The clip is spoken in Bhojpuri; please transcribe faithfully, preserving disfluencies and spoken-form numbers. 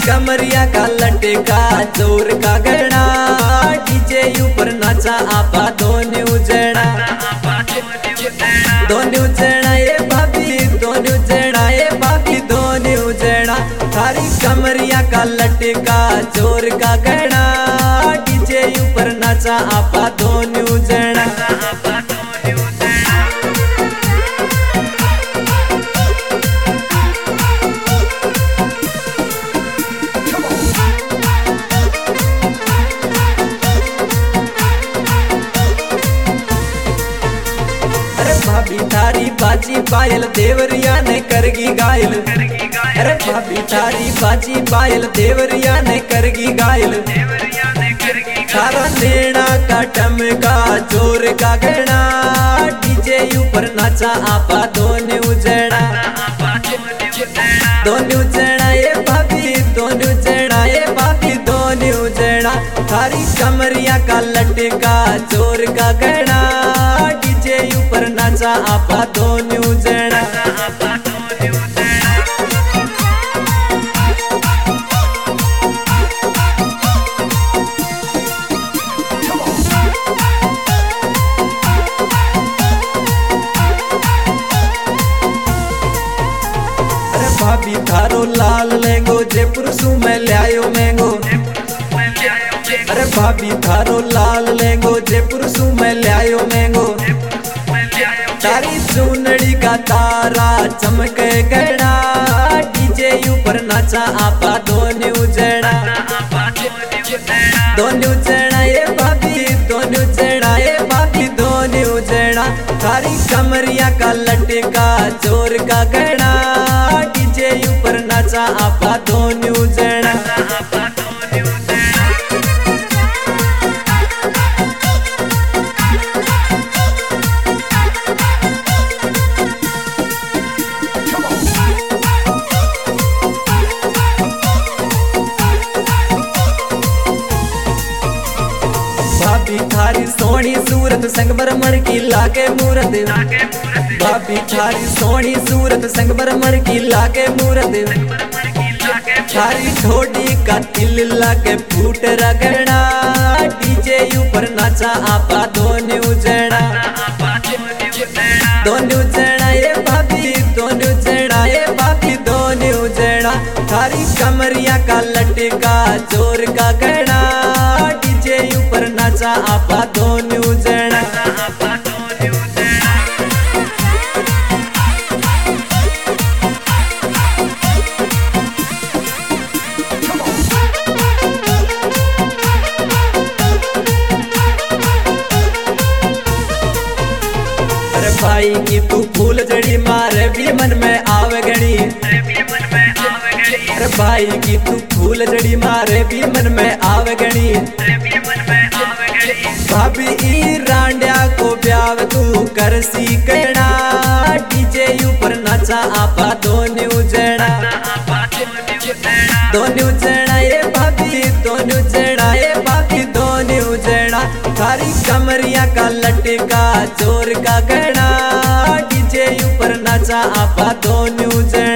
कमरिया का लटका जोर का गहना डीजे ऊपर नाचा आपा दोनों उजड़ा दोनों उजड़ा ये भाभी दोनों उजड़ा ये भाभी दोनों उजड़ा थारी कमरिया का लटका जोर का गहना डीजे ऊपर नाचा आपा दोनों उजड़ा भाभी थारी बाजी पायल देवरिया ने करगी गायल। अरे भाभी थारी बाजी पायल देवरिया ने करगी गायल। थारा नेड़ा का टमका जोर का गहना डीजे ऊपर नाचा आपा दोनों उजड़ा दोनों उजड़ा ये भाभी दोनों उजड़ा ये भाभी दोनों उजड़ा थारी कमरिया का लटका जोर का गहना डीजे ऊपर नाचा आपा दोनों उजड़ा भाभी थारो लाल लेंगो जयपुर सु में लायो मैंगो। अरे भाभी थारो लाल लेंगो जयपुर सु में लायो मैंगो। तारी चुनड़ी का तारा चमके गहना डीजे ऊपर नाचा आपा दोनों उजड़ा दोनों उजड़ा ये भाभी दोनों उजड़ा ये भाभी दोनों उजड़ा थारी कमरिया का लटका जोर का गहना डीजे ऊपर नाचा आपा दोनों उजड़ा भाभी थारी सोनी सूरत संगमरमर की लागे मूरत भाभी थारी सोनी सूरत संगमरमर की लागे मूरत थारी ठोडी का तिल लागे फूट रगड़ा डीजे ऊपर नाचा आपा दोनों उजड़ा दोनों उजड़ा ये भाभी दोनों उजड़ा ये भाभी दोनों उजड़ा थारी कमरिया का लटका जोर का गहना डीजे ऊपर नाचा आपा दोनों उजड़ा अरे भाई की तू फूल जड़ी मारे भी मन में आवे गणी। अरे भाई की तू फूल जड़ी मारे भी मन में आवे गणी। भाभी ई रांडिया को ब्याव तू कर सी कहना डीजे ऊपर नाचा आपा दोनों उजड़ा दोनों उजड़ा ये भाभी दोनों उजड़ा ये भाभी दोनों उजड़ा थारी कमरिया का लटका जोर का गहना डीजे ऊपर नाचा आपा दोनों उजड़ा।